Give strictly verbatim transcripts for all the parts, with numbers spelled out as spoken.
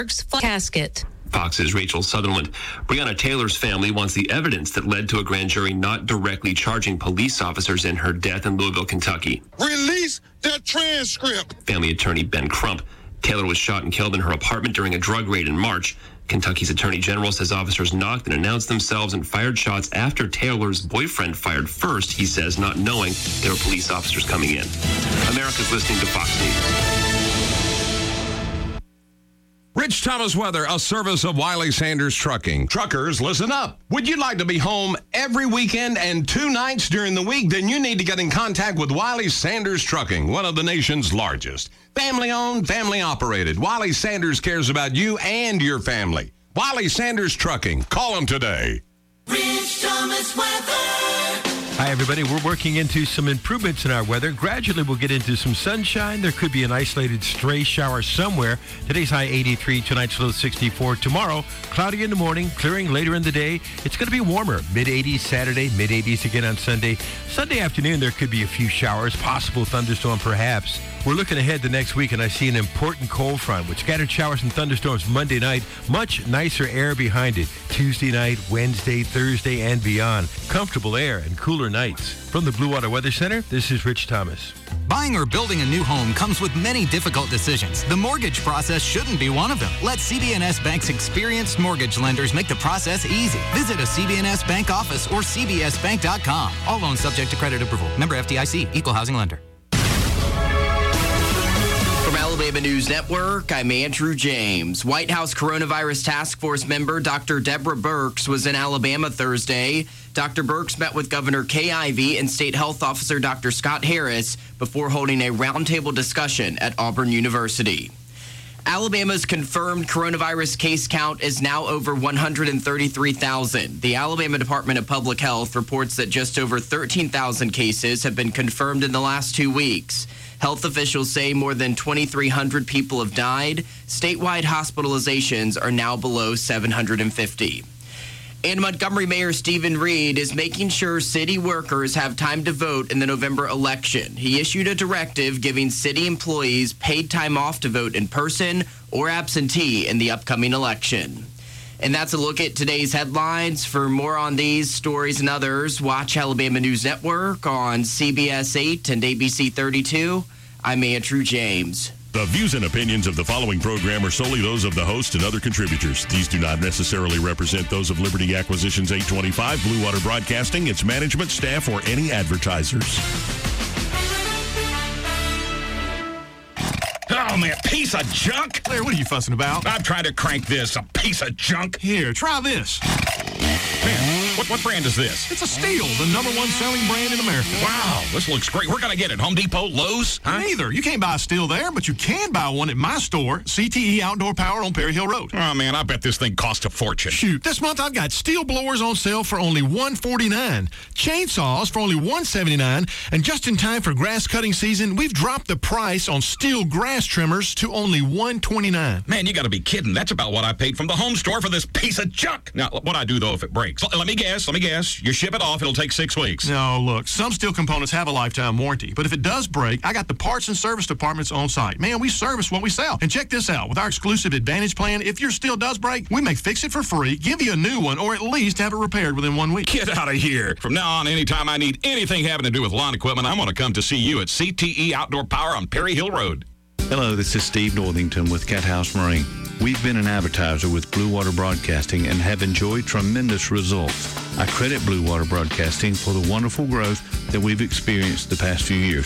casket. Fox's Rachel Sutherland. Breonna Taylor's family wants the evidence that led to a grand jury not directly charging police officers in her death in Louisville, Kentucky. Release the transcript. Family attorney Ben Crump. Taylor was shot and killed in her apartment during a drug raid in March. Kentucky's attorney general says officers knocked and announced themselves and fired shots after Taylor's boyfriend fired first, he says, not knowing there were police officers coming in. America's listening to Fox News. Rich Thomas weather, a service of Wiley Sanders Trucking. Truckers, listen up. Would you like to be home every weekend and two nights during the week? Then you need to get in contact with Wiley Sanders Trucking, one of the nation's largest. Family-owned, family-operated. Wiley Sanders cares about you and your family. Wiley Sanders Trucking. Call them today. Rich Thomas weather. Hi, everybody. We're working into some improvements in our weather. Gradually, we'll get into some sunshine. There could be an isolated stray shower somewhere. Today's high eighty-three, tonight's low sixty-four. Tomorrow, cloudy in the morning, clearing later in the day. It's going to be warmer. mid eighties Saturday, mid eighties again on Sunday. Sunday afternoon, there could be a few showers, possible thunderstorm perhaps. We're looking ahead to next week, and I see an important cold front with scattered showers and thunderstorms Monday night. Much nicer air behind it. Tuesday night, Wednesday, Thursday, and beyond. Comfortable air and cooler nights. From the Blue Water Weather Center, this is Rich Thomas. Buying or building a new home comes with many difficult decisions. The mortgage process shouldn't be one of them. Let C B N S Bank's experienced mortgage lenders make the process easy. Visit a C B N S Bank office or c b s bank dot com. All loans subject to credit approval. Member F D I C. Equal housing lender. From Alabama News Network, I'm Andrew James. White House Coronavirus Task Force member Doctor Deborah Birx was in Alabama Thursday. Doctor Birx met with Governor Kay Ivey and State Health Officer Doctor Scott Harris before holding a roundtable discussion at Auburn University. Alabama's confirmed coronavirus case count is now over one hundred thirty-three thousand. The Alabama Department of Public Health reports that just over thirteen thousand cases have been confirmed in the last two weeks. Health officials say more than twenty-three hundred people have died. Statewide hospitalizations are now below seven hundred fifty. And Montgomery Mayor Stephen Reed is making sure city workers have time to vote in the November election. He issued a directive giving city employees paid time off to vote in person or absentee in the upcoming election. And that's a look at today's headlines. For more on these stories and others, watch Alabama News Network on C B S eight and A B C thirty-two. I'm Andrew James. The views and opinions of the following program are solely those of the host and other contributors. These do not necessarily represent those of Liberty Acquisitions eight twenty-five, Blue Water Broadcasting, its management, staff, or any advertisers. Oh, man, piece of junk? Claire, what are you fussing about? I'm trying to crank this, a piece of junk. Here, try this. Man, what, what brand is this? It's a Steel, the number one selling brand in America. Wow, this looks great. We're going to get it. Home Depot, Lowe's? Huh? Neither. You can't buy a Steel there, but you can buy one at my store, C T E Outdoor Power on Perry Hill Road. Oh, man, I bet this thing costs a fortune. Shoot, this month I've got Steel blowers on sale for only one hundred forty-nine dollars, chainsaws for only one hundred seventy-nine dollars, and just in time for grass cutting season, we've dropped the price on Steel grass trimmers to only one hundred twenty-nine dollars. Man, you got to be kidding. That's about what I paid from the home store for this piece of junk. Now, what I do, though, if it breaks? Let me guess, let me guess. You ship it off, it'll take six weeks. No, look, some Steel components have a lifetime warranty, but if it does break, I got the parts and service departments on site. Man, we service what we sell. And check this out. With our exclusive Advantage plan, if your Steel does break, we may fix it for free, give you a new one, or at least have it repaired within one week. Get out of here. From now on, anytime I need anything having to do with lawn equipment, I'm going to come to see you at C T E Outdoor Power on Perry Hill Road. Hello, this is Steve Northington with Cat House Marine. We've been an advertiser with Blue Water Broadcasting and have enjoyed tremendous results. I credit Blue Water Broadcasting for the wonderful growth that we've experienced the past few years.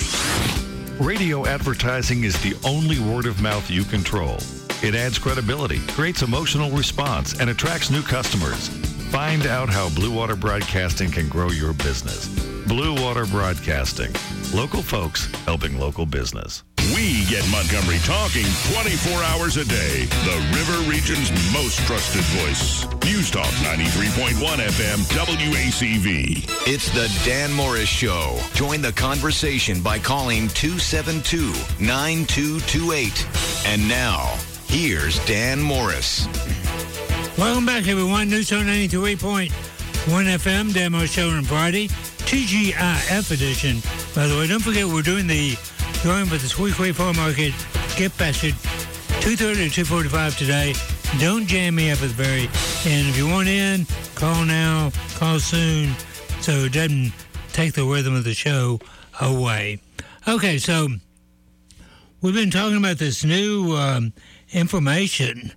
Radio advertising is the only word of mouth you control. It adds credibility, creates emotional response, and attracts new customers. Find out how Blue Water Broadcasting can grow your business. Blue Water Broadcasting. Local folks helping local business. We get Montgomery talking twenty-four hours a day. The River Region's most trusted voice. News Talk ninety-three point one F M W A C V. It's the Dan Morris Show. Join the conversation by calling two seven two, nine two two eight. And now, here's Dan Morris. Welcome back, everyone. News Talk ninety-two point eight point one F M, Dan Morris Show on Friday. T G I F edition. By the way, don't forget we're doing the drawing for the Squeakway Farm Market gift basket two thirty to two forty-five today. Don't jam me up at the very end. If you want in, call now, call soon, so it doesn't take the rhythm of the show away. Okay, so we've been talking about this new um, information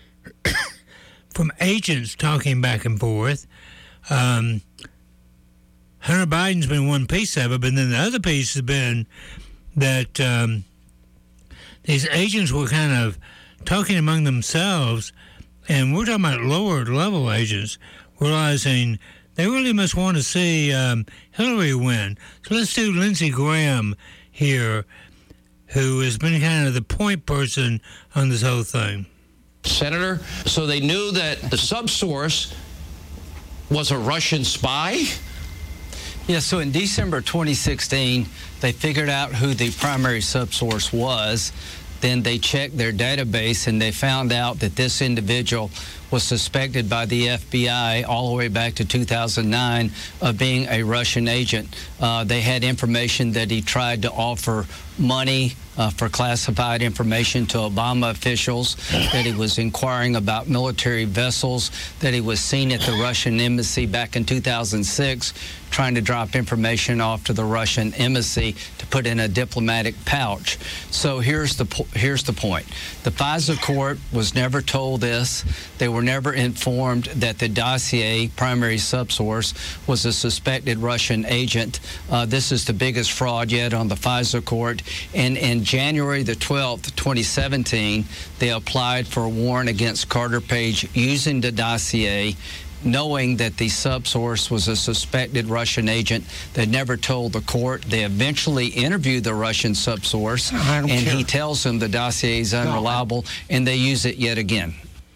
from agents talking back and forth. Um, Hunter Biden's been one piece of it, but then the other piece has been that um, these agents were kind of talking among themselves, and we're talking about lower level agents, realizing they really must want to see um, Hillary win. So let's do Lindsey Graham here, who has been kind of the point person on this whole thing. Senator, so they knew that the subsource was a Russian spy? Yeah, so in December twenty sixteen, they figured out who the primary subsource was. Then they checked their database and they found out that this individual was suspected by the F B I all the way back to two thousand nine of being a Russian agent. Uh, they had information that he tried to offer money uh, for classified information to Obama officials, that he was inquiring about military vessels, that he was seen at the Russian embassy back in two thousand six trying to drop information off to the Russian embassy to put in a diplomatic pouch. So here's the po- here's the point. The FISA court was never told this. They were never informed that the dossier, primary subsource, was a suspected Russian agent. Uh, this is the biggest fraud yet on the FISA court. And in January the twelfth, twenty seventeen, they applied for a warrant against Carter Page using the dossier, knowing that the subsource was a suspected Russian agent. They never told the court. They eventually interviewed the Russian subsource, and care. he tells them the dossier is unreliable, no. and they use it yet again.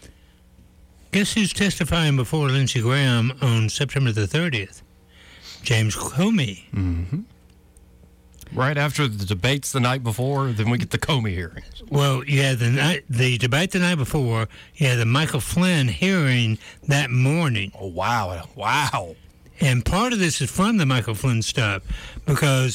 Guess who's testifying before Lindsey Graham on September the thirtieth? James Comey. Mm-hmm. Right after the debates the night before, then we get the Comey hearings. Well, you had the night, the debate the night before. You had the Michael Flynn hearing that morning. Oh, wow. Wow. And part of this is from the Michael Flynn stuff, because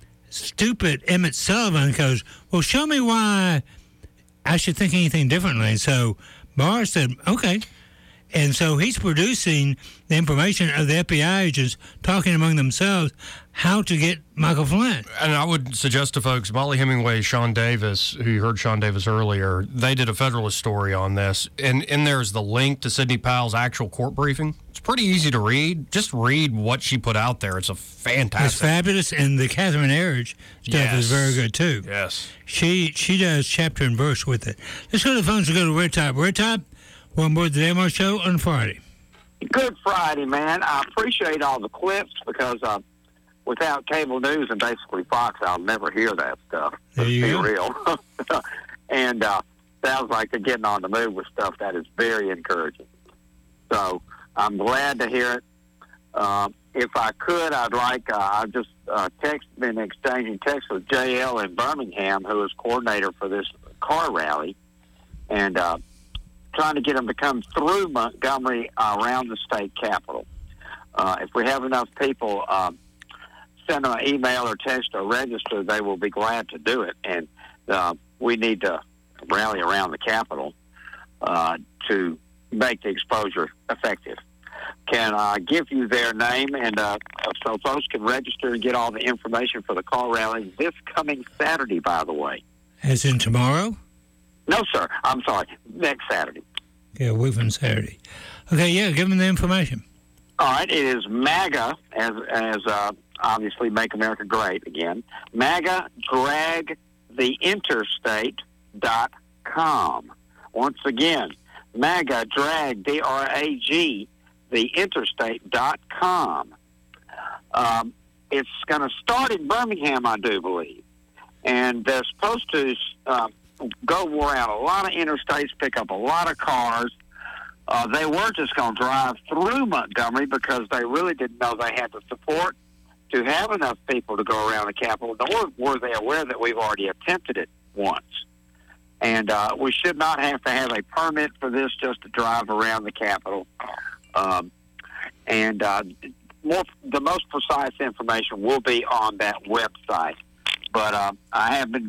stupid Emmett Sullivan goes, well, show me why I should think anything differently. And so Barr said, okay. And so he's producing the information of the F B I agents talking among themselves how to get Michael Flynn. And I would suggest to folks, Molly Hemingway, Sean Davis, who you heard Sean Davis earlier, they did a Federalist story on this. And in there's the link to Sidney Powell's actual court briefing. It's pretty easy to read. Just read what she put out there. It's a fantastic. It's fabulous. And the Catherine Herridge stuff yes. is very good, too. Yes. She, she does chapter and verse with it. Let's go to the phones and go to Red Top. Red Top, we're on board the Demo Show on Friday. Good Friday, man. I appreciate all the clips because uh, without cable news and basically Fox, I'll never hear that stuff. There you be go. real. And uh, sounds like they're getting on the move with stuff that is very encouraging. So I'm glad to hear it. Uh, if I could, I'd like, uh, I've just uh, text, been exchanging texts with J L in Birmingham, who is coordinator for this car rally, and uh, trying to get them to come through Montgomery uh, around the state capitol. Uh, if we have enough people uh, send them an email or text or register, they will be glad to do it. And uh, we need to rally around the capitol uh, to make the exposure effective. Can I give you their name and uh, so folks can register and get all the information for the car rally this coming Saturday, by the way. As in tomorrow? No, sir. I'm sorry. Next Saturday. Yeah, a week from Saturday. Okay, yeah, give them the information. All right. It is MAGA, as as uh, obviously Make America Great again. MAGA Drag the Interstate dot com. Once again, MAGA Drag, D R A G, the Interstate dot com. Um, it's going to start in Birmingham, I do believe. And they're supposed to uh, go around a lot of interstates, pick up a lot of cars. Uh, they were just going to drive through Montgomery because they really didn't know they had the support to have enough people to go around the Capitol, nor were they aware that we've already attempted it once. And uh, we should not have to have a permit for this just to drive around the Capitol. Um, and uh, more, the most precise information will be on that website. But uh, I have been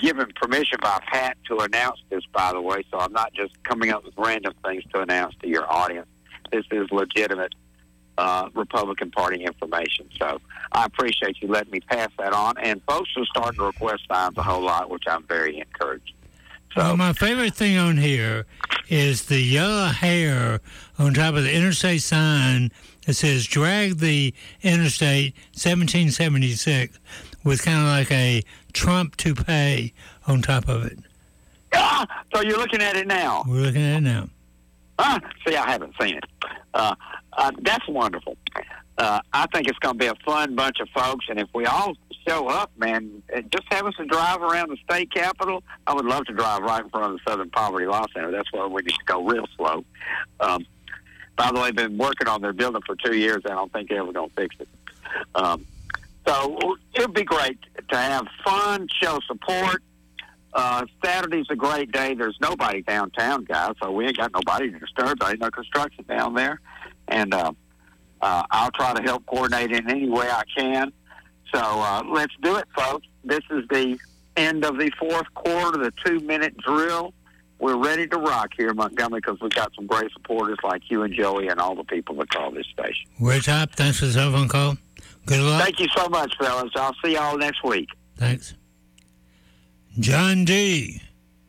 given permission by Pat to announce this, by the way, so I'm not just coming up with random things to announce to your audience. This is legitimate uh, Republican Party information. So I appreciate you letting me pass that on. And folks are starting to request signs a whole lot, which I'm very encouraged. So, well, my favorite thing on here is the yellow hair on top of the interstate sign that says drag the interstate seventeen seventy-six with kind of like a Trump toupee on top of it. Ah, so you're looking at it now? We're looking at it now. Ah, see, I haven't seen it. Uh, uh, that's wonderful. Uh, I think it's going to be a fun bunch of folks, and if we all show up, man, just have us to drive around the state capitol. I would love to drive right in front of the Southern Poverty Law Center. That's where we need to go real slow. Um, by the way, I've been working on their building for two years. I don't think they're ever going to fix it. Um, so it would be great to have fun, show support. Uh, Saturday's a great day. There's nobody downtown, guys, so we ain't got nobody to disturb. There ain't no construction down there. And uh, uh, I'll try to help coordinate in any way I can. So uh, let's do it, folks. This is the end of the fourth quarter, the two-minute drill. We're ready to rock here in Montgomery because we've got some great supporters like you and Joey and all the people that call this station. We're top. Thanks for the cell phone call. Good luck. Thank you so much, fellas. I'll see y'all next week. Thanks. John D.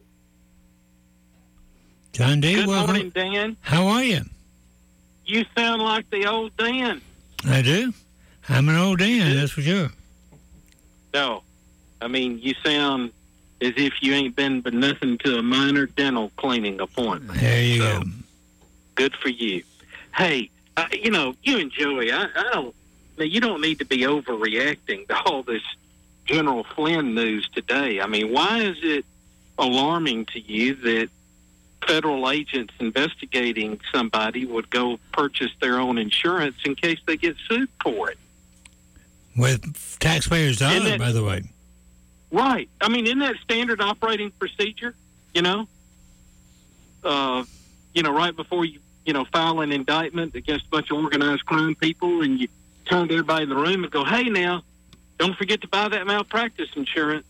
John D. Good welcome. morning, Dan. How are you? You sound like the old Dan. I do. I'm an old Dan, that's for sure. No. I mean, you sound as if you ain't been but nothing to a minor dental cleaning appointment. There you so, go. Good for you. Hey, uh, you know, you and Joey, I, I don't, you don't need to be overreacting to all this General Flynn news today. I mean, why is it alarming to you that federal agents investigating somebody would go purchase their own insurance in case they get sued for it? With taxpayers' dollars, by the way. Right. I mean, isn't that standard operating procedure? You know, uh, you know, right before you, you know, file an indictment against a bunch of organized crime people, and you turn to everybody in the room and go, "Hey, now, don't forget to buy that malpractice insurance."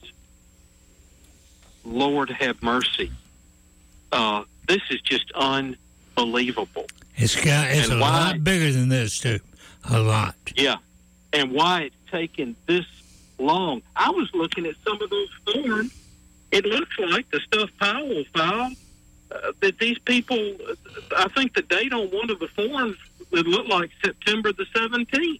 Lord have mercy. Uh, this is just unbelievable. It's got it's And a why- lot bigger than this too. A lot. Yeah. And why it's taken this long. I was looking at some of those forms. It looks like the stuff Powell filed, uh, that these people, I think the date on one of the forms, it looked like September the seventeenth.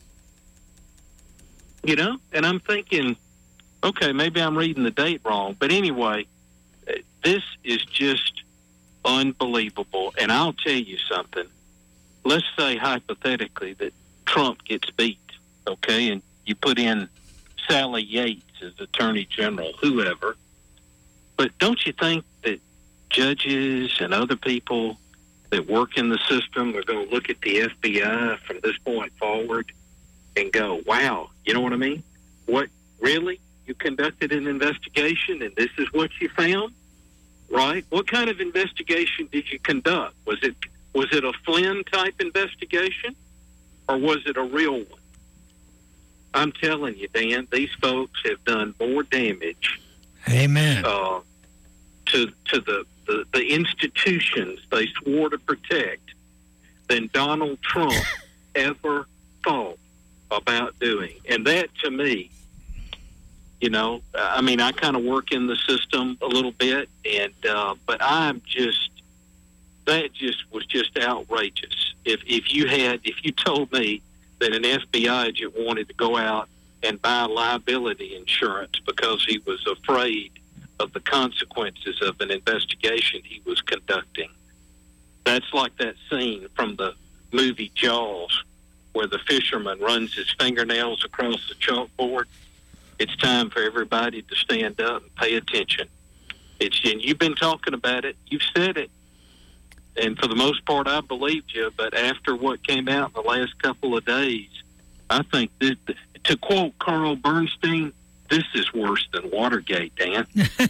You know? And I'm thinking, okay, maybe I'm reading the date wrong. But anyway, uh, this is just unbelievable. And I'll tell you something. Let's say hypothetically that Trump gets beat, okay, and you put in Sally Yates as Attorney General, whoever. But don't you think that judges and other people that work in the system are going to look at the F B I from this point forward and go, wow, you know what I mean? What, really? You conducted an investigation and this is what you found? Right? What kind of investigation did you conduct? Was it was it a Flynn-type investigation or was it a real one? I'm telling you, Dan, these folks have done more damage Amen. uh, to to the, the, the institutions they swore to protect than Donald Trump ever thought about doing. And that, to me, you know, I mean, I kind of work in the system a little bit, and uh, but I'm just, that just was just outrageous. If if you had, if you told me that an F B I agent wanted to go out and buy liability insurance because he was afraid of the consequences of an investigation he was conducting. That's like that scene from the movie Jaws where the fisherman runs his fingernails across the chalkboard. It's time for everybody to stand up and pay attention. It's, and you've been talking about it. You've said it. And for the most part, I believed you. But after what came out in the last couple of days, I think this, to quote Carl Bernstein, this is worse than Watergate, Dan.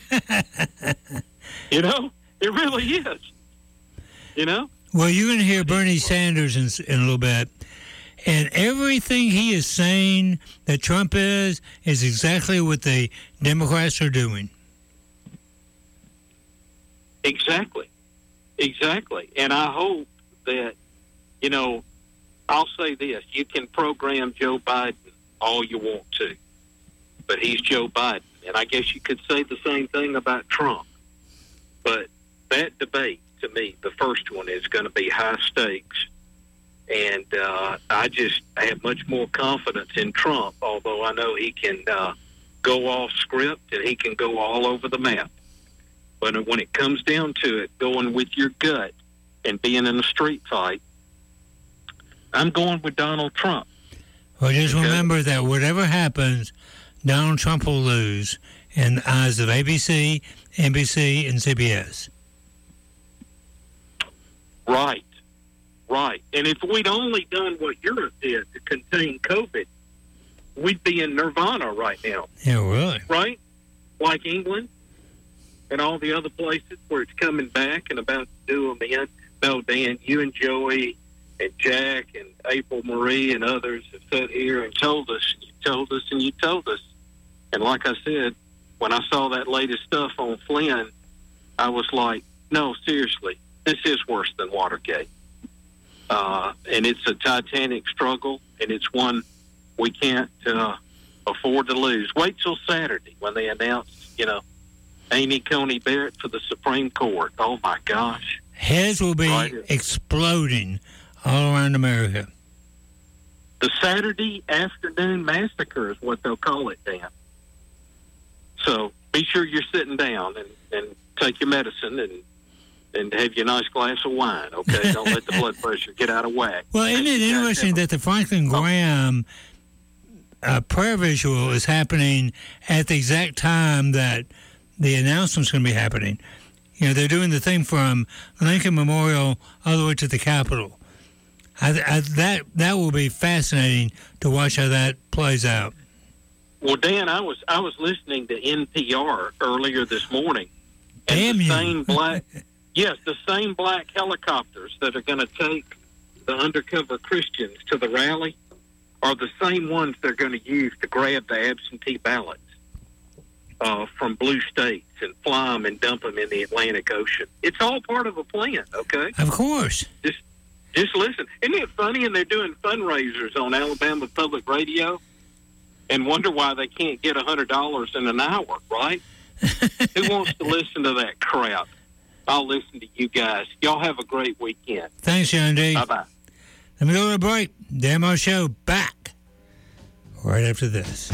You know, it really is. You know? Well, you're going to hear Bernie Sanders in, in a little bit. And everything he is saying that Trump is, is exactly what the Democrats are doing. Exactly. Exactly. And I hope that, you know, I'll say this. You can program Joe Biden all you want to, but he's Joe Biden. And I guess you could say the same thing about Trump. But that debate, to me, the first one, is going to be high stakes. And uh, I just have much more confidence in Trump, although I know he can uh, go off script and he can go all over the map. But when it comes down to it, going with your gut and being in a street fight, I'm going with Donald Trump. Well, just Okay. remember that whatever happens, Donald Trump will lose in the eyes of A B C, N B C, and C B S. Right, right. And if we'd only done what Europe did to contain COVID, we'd be in nirvana right now, Yeah, really. right? Like England and all the other places where it's coming back and about to do them in. No, Dan, you and Joey and Jack and April Marie and others have sat here and told us, and you told us, and you told us. And like I said, when I saw that latest stuff on Flynn, I was like, no, seriously, this is worse than Watergate. Uh, and it's a titanic struggle, and it's one we can't uh, afford to lose. Wait till Saturday when they announce, you know, Amy Coney Barrett for the Supreme Court. Oh, my gosh. Heads will be Right. exploding all around America. The Saturday afternoon massacre is what they'll call it, Dan. So be sure you're sitting down and, and take your medicine and and have your nice glass of wine, okay? Don't let the blood pressure get out of whack. Well, isn't it interesting that the Franklin Graham uh, prayer visual is happening at the exact time that the announcement's going to be happening? You know, they're doing the thing from Lincoln Memorial all the way to the Capitol. I, I, that that will be fascinating to watch how that plays out. Well, Dan, I was I was listening to N P R earlier this morning, and Damn the you. same black, yes, the same black helicopters that are going to take the undercover Christians to the rally are the same ones they're going to use to grab the absentee ballots uh, from blue states and fly them and dump them in the Atlantic Ocean. It's all part of a plan, okay? Of course. Just just listen. Isn't it funny? And they're doing fundraisers on Alabama Public Radio and wonder why they can't get one hundred dollars in an hour, right? Who wants to listen to that crap? I'll listen to you guys. Y'all have a great weekend. Thanks, John D. Bye-bye. Let me go to a break. Dan Moore Show back right after this.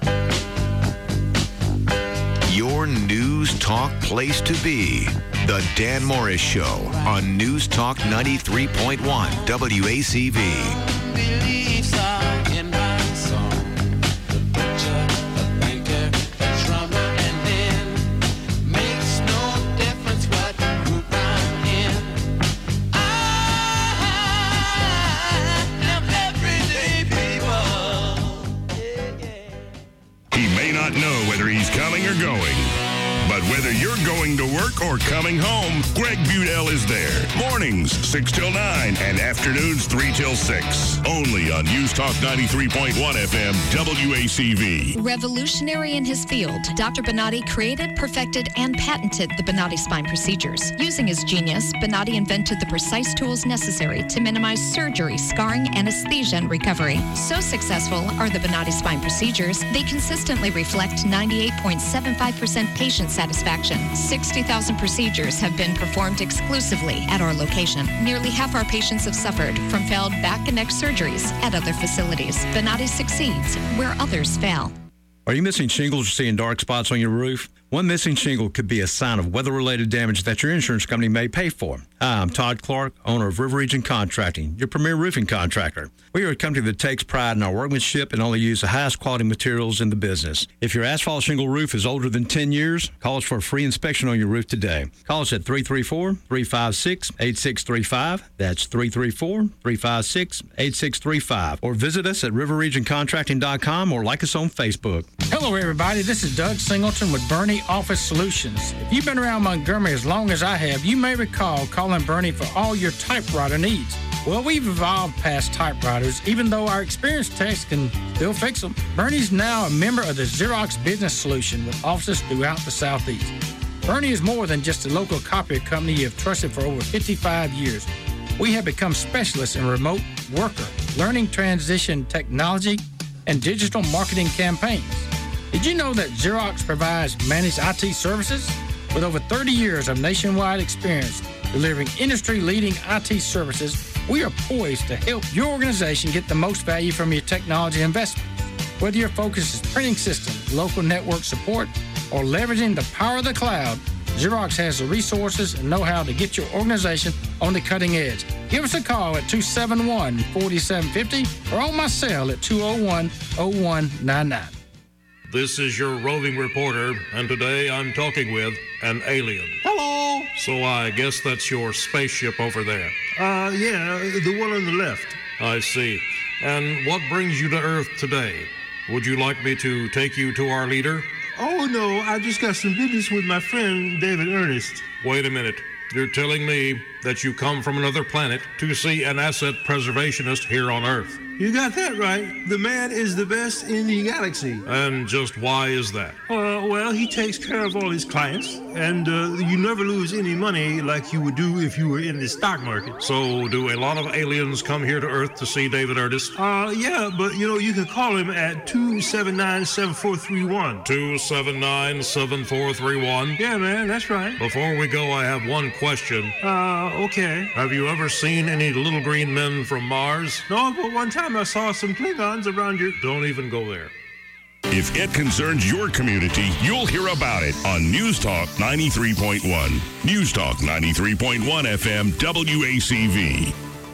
Your news talk place to be. The Dan Morris Show on News Talk ninety-three point one W A C V. He may not know whether he's coming or going, but whether you're going to work or coming home, Greg Budell is there. Mornings, six till nine, and afternoons, three till six. Only on News Talk ninety-three point one F M, W A C V. Revolutionary in his field, Doctor Bonatti created, perfected, and patented the Bonatti spine procedures. Using his genius, Bonatti invented the precise tools necessary to minimize surgery, scarring, anesthesia, and recovery. So successful are the Bonatti spine procedures, they consistently reflect ninety-eight point seven five percent patient satisfaction. sixty thousand procedures have been performed exclusively at our location. Nearly half our patients have suffered from failed back and neck surgeries at other facilities. Bonatti succeeds where others fail. Are you missing shingles or seeing dark spots on your roof? One missing shingle could be a sign of weather-related damage that your insurance company may pay for. Hi, I'm Todd Clark, owner of River Region Contracting, your premier roofing contractor. We are a company that takes pride in our workmanship and only use the highest quality materials in the business. If your asphalt shingle roof is older than ten years, call us for a free inspection on your roof today. Call us at three three four, three five six, eight six three five. That's three three four, three five six, eight six three five. Or visit us at river region contracting dot com or like us on Facebook. Hello, everybody. This is Doug Singleton with Bernie Office Solutions. If you've been around Montgomery as long as I have, you may recall calling Bernie for all your typewriter needs. Well, we've evolved past typewriters, even though our experienced techs can still fix them. Bernie's now a member of the Xerox Business Solution with offices throughout the Southeast. Bernie is more than just a local copier company you have trusted for over fifty-five years. We have become specialists in remote worker, learning transition technology, and digital marketing campaigns. Did you know that Xerox provides managed I T services? With over thirty years of nationwide experience delivering industry-leading I T services, we are poised to help your organization get the most value from your technology investment. Whether your focus is printing systems, local network support, or leveraging the power of the cloud, Xerox has the resources and know-how to get your organization on the cutting edge. Give us a call at two seven one, four seven five zero or on my cell at two oh one, oh one nine nine. This is your roving reporter, and today I'm talking with an alien. Hello. So I guess that's your spaceship over there. Uh, yeah, the one on the left. I see. And what brings you to Earth today? Would you like me to take you to our leader? Oh, no, I just got some business with my friend David Ernest. Wait a minute. You're telling me that you come from another planet to see an asset preservationist here on Earth? You got that right. The man is the best in the galaxy. And just why is that? Uh, well, he takes care of all his clients, and uh, you never lose any money like you would do if you were in the stock market. So do a lot of aliens come here to Earth to see David Ernest? Uh, yeah, but, you know, you can call him at two seven nine, seven four three one. two seven nine, seven four three one? Yeah, man, that's right. Before we go, I have one question. Uh, okay. Have you ever seen any little green men from Mars? No, but one time I saw some Klingons around your... Don't even go there. If it concerns your community, you'll hear about it on News Talk ninety-three point one. News Talk ninety-three point one F M W A C V.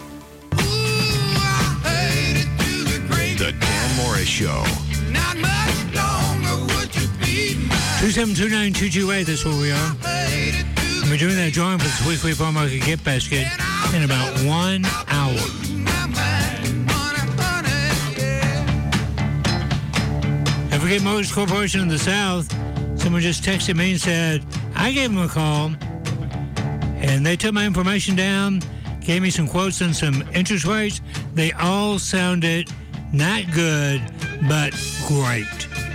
The Dan Morris Show. Not much longer would you be mine. two seven two nine two two eight, that's where we are. And we're doing that drawing for this weekly farm market gift basket in about one hour. Don't forget Mortgage Corporation in the South. Someone just texted me and said, I gave them a call, and they took my information down, gave me some quotes on some interest rates. They all sounded not good, but great.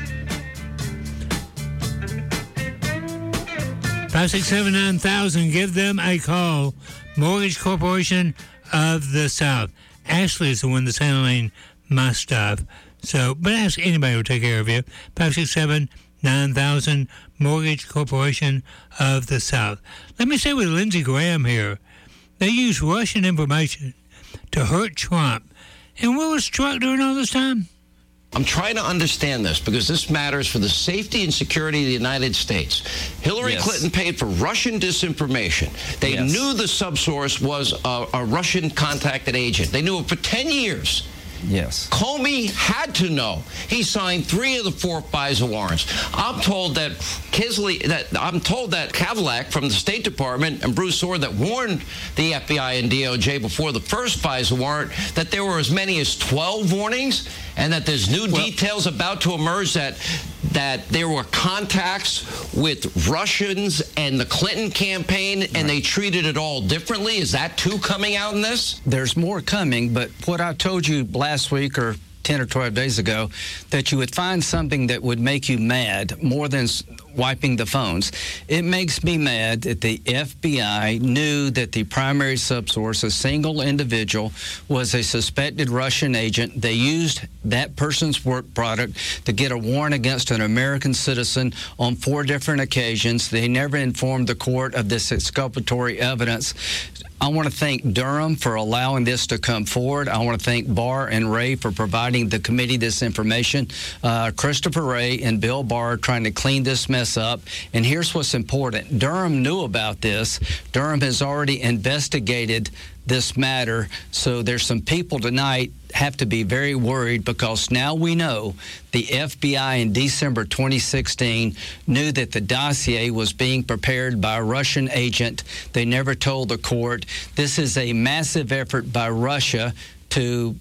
five six seven nine thousand, give them a call. Mortgage Corporation of the South. Ashley is the one that's handling my stuff. So, but ask anybody who will take care of you. five six seven nine thousand, Mortgage Corporation of the South. Let me say with Lindsey Graham here, they use Russian information to hurt Trump. And what was Trump doing all this time? I'm trying to understand this because this matters for the safety and security of the United States. Hillary Yes. Clinton paid for Russian disinformation. They Yes. knew the subsource was a, a Russian contacted agent. They knew it for ten years. Yes. Comey had to know. He signed three of the four FISA warrants. I'm told that Kisley, that I'm told that Cadillac from the State Department and Bruce Orr that warned the F B I and D O J before the first FISA warrant that there were as many as twelve warnings, and that there's new well, details about to emerge that that there were contacts with Russians and the Clinton campaign, and right. they treated it all differently. Is that too coming out in this? There's more coming, but what I told you last week or ten or twelve days ago, that you would find something that would make you mad more than wiping the phones. It makes me mad that the F B I knew that the primary subsource, a single individual, was a suspected Russian agent. They used that person's work product to get a warrant against an American citizen on four different occasions. They never informed the court of this exculpatory evidence. I want to thank Durham for allowing this to come forward. I want to thank Barr and Ray for providing the committee this information. Uh, Christopher Wray and Bill Barr are trying to clean this mess up. And here's what's important. Durham knew about this. Durham has already investigated this matter. So there's some people tonight have to be very worried because now we know the F B I in December twenty sixteen knew that the dossier was being prepared by a Russian agent. They never told the court. This is a massive effort by Russia to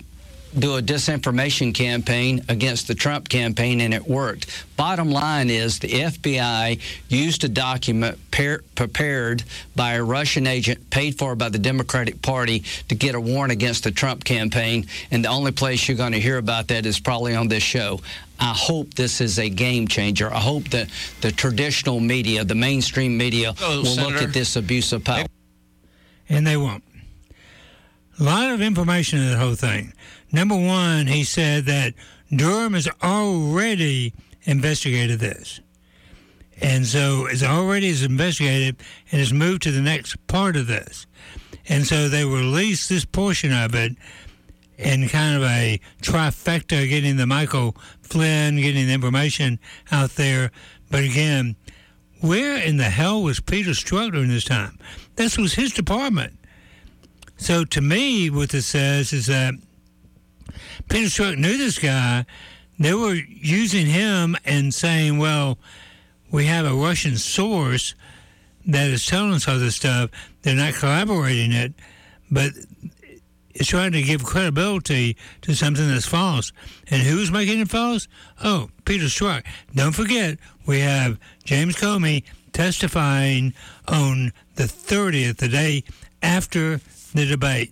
do a disinformation campaign against the Trump campaign, and it worked. Bottom line is the F B I used a document par- prepared by a Russian agent paid for by the Democratic Party to get a warrant against the Trump campaign, and the only place you're going to hear about that is probably on this show. I hope this is a game changer. I hope that the traditional media, the mainstream media, Oh, will Senator. look at this abuse of power. And they won't. A lot of information in the whole thing. Number one, he said that Durham has already investigated this. And so it's already is investigated and has moved to the next part of this. And so they released this portion of it in kind of a trifecta, getting the Michael Flynn, getting the information out there. But again, where in the hell was Peter Strzok during this time? This was his department. So to me, what this says is that Peter Strzok knew this guy. They were using him and saying, well, we have a Russian source that is telling us all this stuff. They're not collaborating it, but it's trying to give credibility to something that's false. And who's making it false? Oh, Peter Strzok. Don't forget, we have James Comey testifying on the thirtieth, the day after the debate.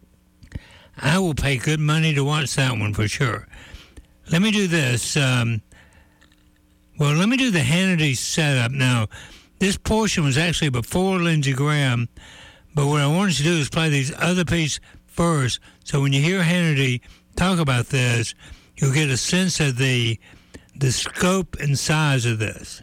I will pay good money to watch that one for sure. Let me do this. Um, well, let me do the Hannity setup. Now, this portion was actually before Lindsey Graham, but what I wanted to do is play these other pieces first, so when you hear Hannity talk about this, you'll get a sense of the the scope and size of this.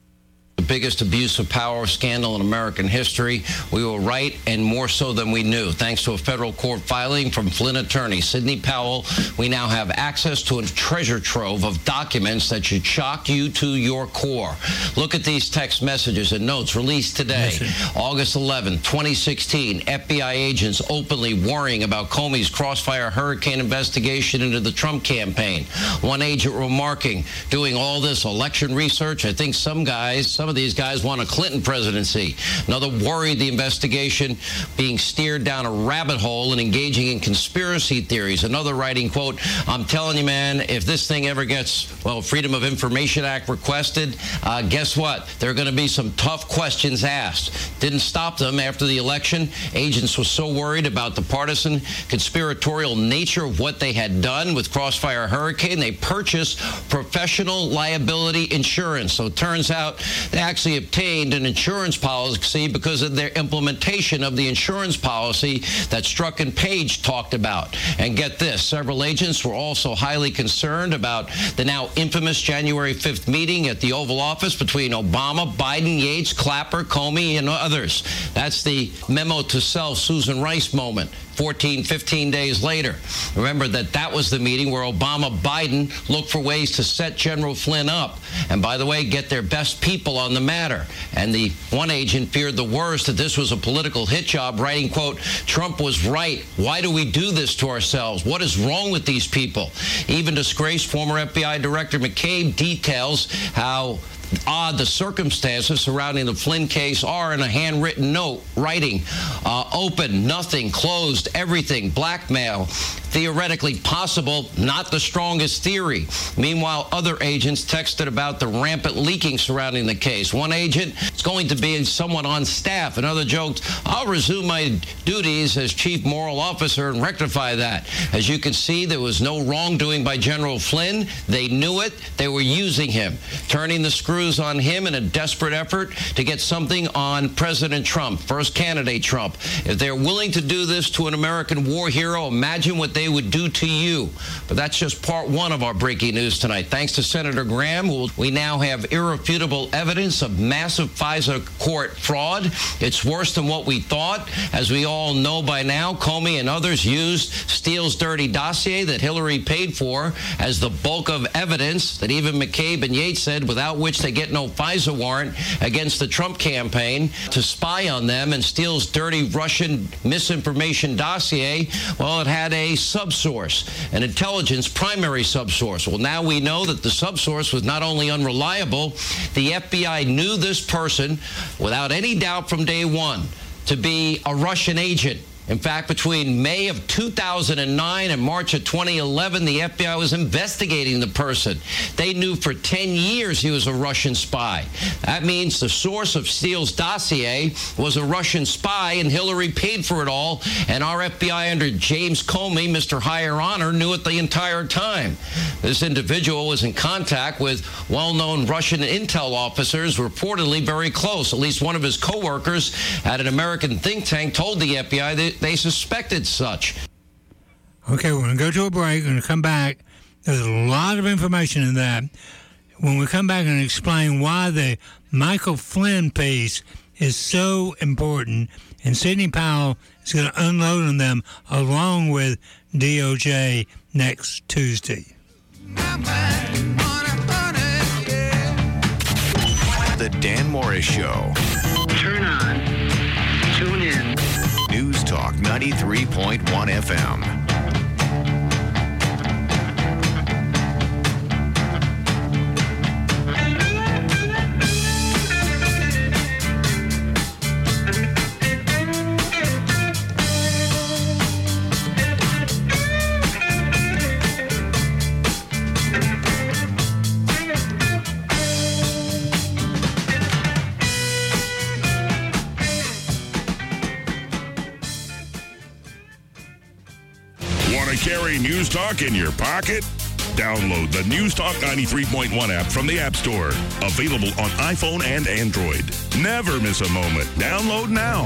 The biggest abuse of power scandal in American history. We were right, and more so than we knew. Thanks to a federal court filing from Flynn attorney Sidney Powell, we now have access to a treasure trove of documents that should shock you to your core. Look at these text messages and notes released today. August eleventh, twenty sixteen, F B I agents openly worrying about Comey's Crossfire Hurricane investigation into the Trump campaign. One agent remarking, doing all this election research, I think some guys, some of these guys want a Clinton presidency. Another worried the investigation being steered down a rabbit hole and engaging in conspiracy theories. Another writing, quote, I'm telling you, man, if this thing ever gets, well, Freedom of Information Act requested, uh, guess what? There are going to be some tough questions asked. Didn't stop them after the election. Agents were so worried about the partisan, conspiratorial nature of what they had done with Crossfire Hurricane, they purchased professional liability insurance. So it turns out they actually obtained an insurance policy because of their implementation of the insurance policy that Strzok and Page talked about. And get this, several agents were also highly concerned about the now infamous January fifth meeting at the Oval Office between Obama, Biden, Yates, Clapper, Comey, and others. That's the memo to self Susan Rice moment. fourteen, fifteen days later. Remember that that was the meeting where Obama, Biden looked for ways to set General Flynn up. And by the way, get their best people on the matter. And the one agent feared the worst, that this was a political hit job, writing, quote, Trump was right. Why do we do this to ourselves? What is wrong with these people? Even disgraced former F B I Director McCabe details how odd the circumstances surrounding the Flynn case are in a handwritten note, writing, uh, open, nothing, closed, everything, blackmail, theoretically possible, not the strongest theory. Meanwhile, other agents texted about the rampant leaking surrounding the case. One agent is going to be someone on staff. Another joked, I'll resume my duties as chief moral officer and rectify that. As you can see, there was no wrongdoing by General Flynn. They knew it. They were using him, turning the screws on him in a desperate effort to get something on President Trump, first candidate Trump. If they're willing to do this to an American war hero, imagine what they would do to you. But that's just part one of our breaking news tonight. Thanks to Senator Graham, we now have irrefutable evidence of massive FISA court fraud. It's worse than what we thought. As we all know by now, Comey and others used Steele's dirty dossier that Hillary paid for as the bulk of evidence that even McCabe and Yates said without which they get no FISA warrant against the Trump campaign to spy on them. And Steele's dirty Russian misinformation dossier, well, it had a subsource, an intelligence primary subsource. Well, now we know that the subsource was not only unreliable, the F B I knew this person without any doubt from day one to be a Russian agent. In fact, between May of two thousand nine and March of twenty eleven, the F B I was investigating the person. They knew for ten years he was a Russian spy. That means the source of Steele's dossier was a Russian spy, and Hillary paid for it all, and our F B I under James Comey, Mister Higher Honor, knew it the entire time. This individual was in contact with well-known Russian intel officers, reportedly very close. At least one of his co-workers at an American think tank told the F B I that they suspected such. Okay, we're going to go to a break. We're going to come back. There's a lot of information in that. When we come back and explain why the Michael Flynn piece is so important, and Sidney Powell is going to unload on them along with D O J next Tuesday. The Dan Morris Show. Turn on. Tune in. News Talk ninety-three point one F M. Carry News Talk in your pocket? Download the News Talk ninety-three point one app from the App Store. Available on iPhone and Android. Never miss a moment. Download now.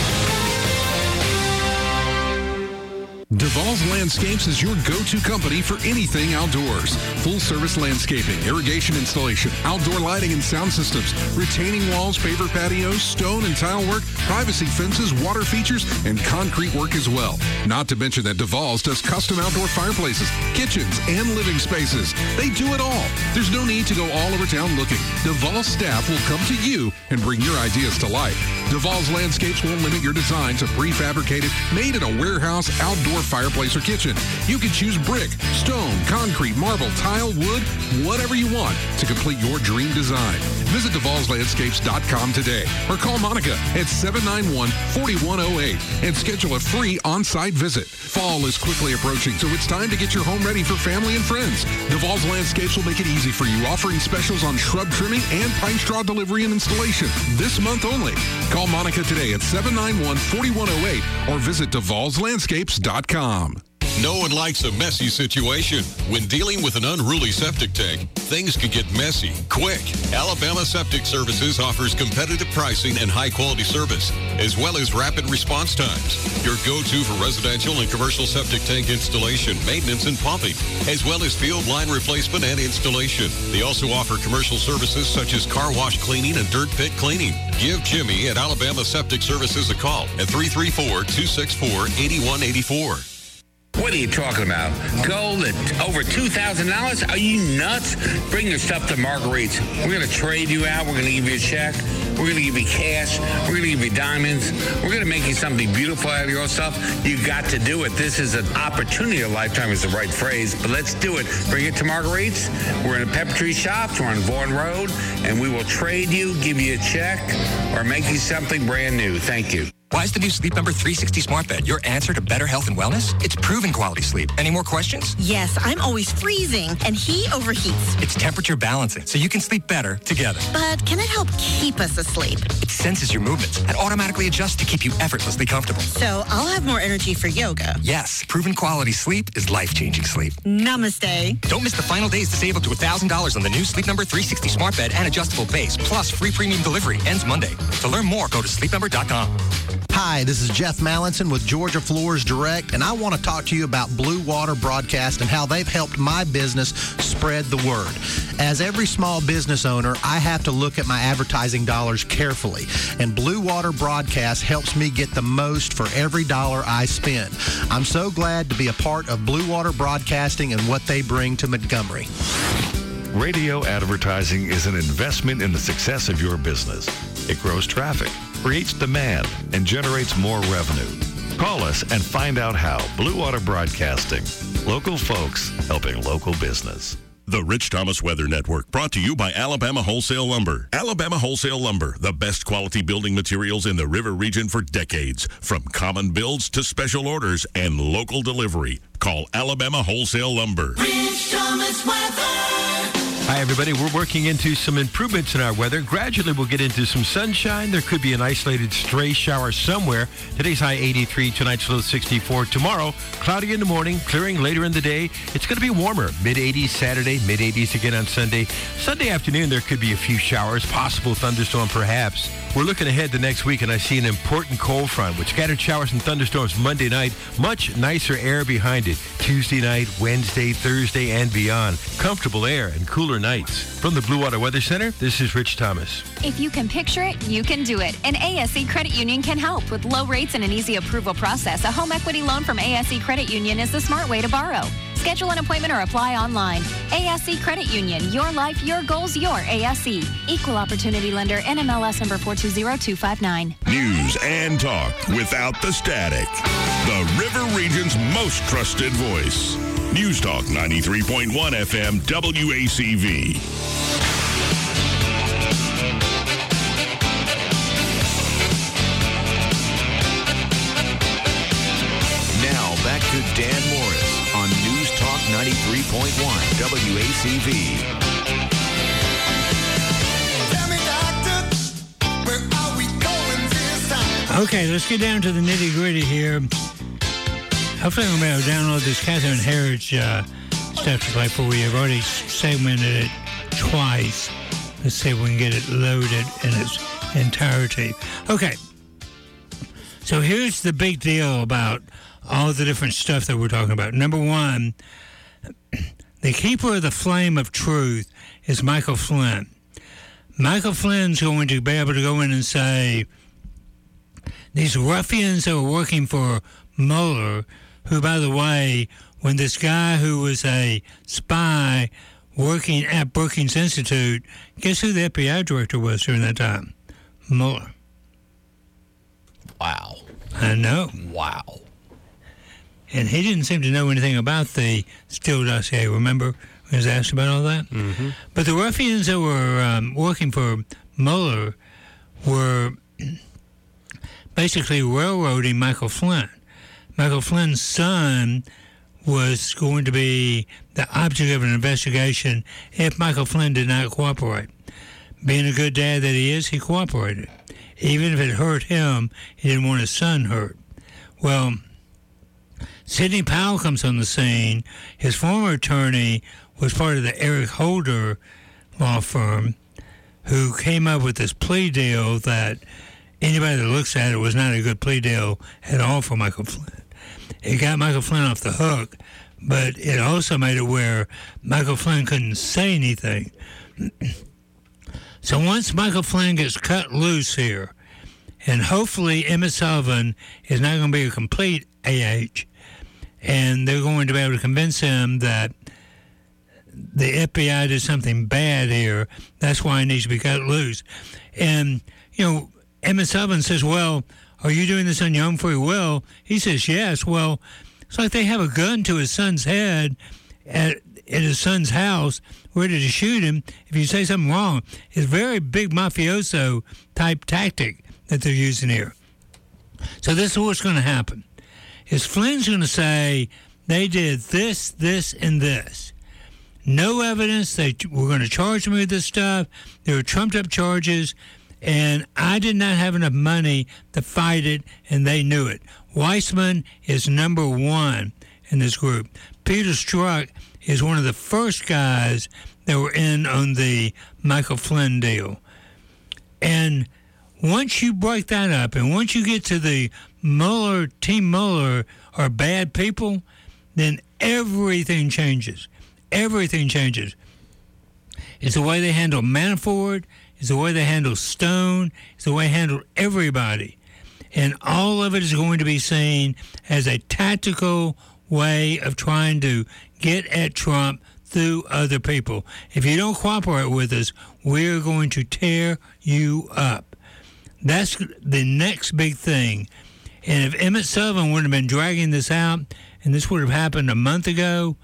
DeVal's Landscapes is your go-to company for anything outdoors. Full-service landscaping, irrigation installation, outdoor lighting and sound systems, retaining walls, paver patios, stone and tile work, privacy fences, water features, and concrete work as well. Not to mention that DeVal's does custom outdoor fireplaces, kitchens, and living spaces. They do it all. There's no need to go all over town looking. DeVal's staff will come to you and bring your ideas to life. DeVal's Landscapes won't limit your design to prefabricated, made in a warehouse, outdoor fireplace or kitchen. You can choose brick, stone, concrete, marble, tile, wood, whatever you want to complete your dream design. Visit DeVal's Landscapes dot com today or call Monica at seven nine one, four one zero eight and schedule a free on-site visit. Fall is quickly approaching, so it's time to get your home ready for family and friends. DeVal's Landscapes will make it easy for you, offering specials on shrub trimming and pine straw delivery and installation this month only. Call Monica today at seven nine one, four one zero eight or visit DeVal's Landscapes dot com. No one likes a messy situation. When dealing with an unruly septic tank, things can get messy quick. Alabama Septic Services offers competitive pricing and high-quality service, as well as rapid response times. Your go-to for residential and commercial septic tank installation, maintenance, and pumping, as well as field line replacement and installation. They also offer commercial services such as car wash cleaning and dirt pit cleaning. Give Jimmy at Alabama Septic Services a call at three three four, two six four, eight one eight four. What are you talking about? Gold at over two thousand dollars? Are you nuts? Bring your stuff to Marguerite's. We're going to trade you out. We're going to give you a check. We're going to give you cash. We're going to give you diamonds. We're going to make you something beautiful out of your stuff. You got to do it. This is an opportunity. A lifetime is the right phrase, but let's do it. Bring it to Marguerite's. We're in a Pepper Tree Shops. We're on Vaughan Road, and we will trade you, give you a check, or make you something brand new. Thank you. Why is the new Sleep Number three sixty Smart Bed your answer to better health and wellness? It's proven quality sleep. Any more questions? Yes, I'm always freezing, and he overheats. It's temperature balancing, so you can sleep better together. But can it help keep us asleep? It senses your movements and automatically adjusts to keep you effortlessly comfortable. So I'll have more energy for yoga. Yes, proven quality sleep is life-changing sleep. Namaste. Don't miss the final days to save up to one thousand dollars on the new Sleep Number three sixty Smart Bed and adjustable base, plus free premium delivery. Ends Monday. To learn more, go to sleep number dot com. Hi, this is Jeff Mallinson with Georgia Floors Direct, and I want to talk to you about Blue Water Broadcast and how they've helped my business spread the word. As every small business owner, I have to look at my advertising dollars carefully, and Blue Water Broadcast helps me get the most for every dollar I spend. I'm so glad to be a part of Blue Water Broadcasting and what they bring to Montgomery. Radio advertising is an investment in the success of your business. It grows traffic, creates demand, and generates more revenue. Call us and find out how. Blue Water Broadcasting. Local folks helping local business. The Rich Thomas Weather Network, brought to you by Alabama Wholesale Lumber. Alabama Wholesale Lumber, the best quality building materials in the River region for decades. From common builds to special orders and local delivery. Call Alabama Wholesale Lumber. Rich Thomas Weather. Hi, everybody. We're working into some improvements in our weather. Gradually, we'll get into some sunshine. There could be an isolated stray shower somewhere. Today's high eighty-three, tonight's low sixty-four. Tomorrow, cloudy in the morning, clearing later in the day. It's going to be warmer. mid eighties Saturday, mid eighties again on Sunday. Sunday afternoon, there could be a few showers, possible thunderstorm perhaps. We're looking ahead to next week, and I see an important cold front with scattered showers and thunderstorms Monday night. Much nicer air behind it. Tuesday night, Wednesday, Thursday, and beyond. Comfortable air and cooler nights. From the Blue Water Weather Center, this is Rich Thomas. If you can picture it, you can do it. And A S E Credit Union can help. With low rates and an easy approval process, a home equity loan from A S E Credit Union is the smart way to borrow. Schedule an appointment or apply online. A S E Credit Union. Your life, your goals, your A S E. Equal Opportunity Lender. N M L S number four two zero two five nine. News and talk without the static. The River Region's most trusted voice. News Talk ninety-three point one F M W A C V. Now back to Dan Morris on News Talk ninety-three point one W A C V. Okay, let's get down to the nitty gritty here. Hopefully, I'm going to download this Catherine Herridge uh, stuff to play for you. I've already segmented it twice. Let's see if we can get it loaded in its entirety. Okay, so here's the big deal about all the different stuff that we're talking about. Number one, the keeper of the flame of truth is Michael Flynn. Michael Flynn's going to be able to go in and say, these ruffians that were working for Mueller, who, by the way, when this guy who was a spy working at Brookings Institute, guess who the F B I director was during that time? Mueller. Wow. I know. Wow. And he didn't seem to know anything about the Steele dossier, remember? He was asked about all that? Mm-hmm. But the ruffians that were um, working for Mueller were basically railroading Michael Flynn. Michael Flynn's son was going to be the object of an investigation if Michael Flynn did not cooperate. Being a good dad that he is, he cooperated. Even if it hurt him, he didn't want his son hurt. Well, Sidney Powell comes on the scene. His former attorney was part of the Eric Holder law firm, who came up with this plea deal that anybody that looks at it was not a good plea deal at all for Michael Flynn. It got Michael Flynn off the hook, but it also made it where Michael Flynn couldn't say anything. So once Michael Flynn gets cut loose here, and hopefully Emmett Sullivan is not going to be a complete A H, and they're going to be able to convince him that the F B I did something bad here, that's why he needs to be cut loose. And, you know, Emmett Sullivan says, well, are you doing this on your own free will? He says, yes. Well, it's like they have a gun to his son's head at, at his son's house, ready to shoot him if you say something wrong. It's a very big mafioso type tactic that they're using here. So this is what's going to happen. Is Flynn's going to say they did this, this, and this. No evidence. They were going to charge me with this stuff. They were trumped up charges. And I did not have enough money to fight it, and they knew it. Weissman is number one in this group. Peter Strzok is one of the first guys that were in on the Michael Flynn deal. And once you break that up, and once you get to the Mueller, Team Mueller are bad people, then everything changes. Everything changes. It's the way they handle Manafort. It's the way they handle Stone. It's the way they handle everybody. And all of it is going to be seen as a tactical way of trying to get at Trump through other people. If you don't cooperate with us, we're going to tear you up. That's the next big thing. And if Emmett Sullivan would have been dragging this out, and this would have happened a month ago,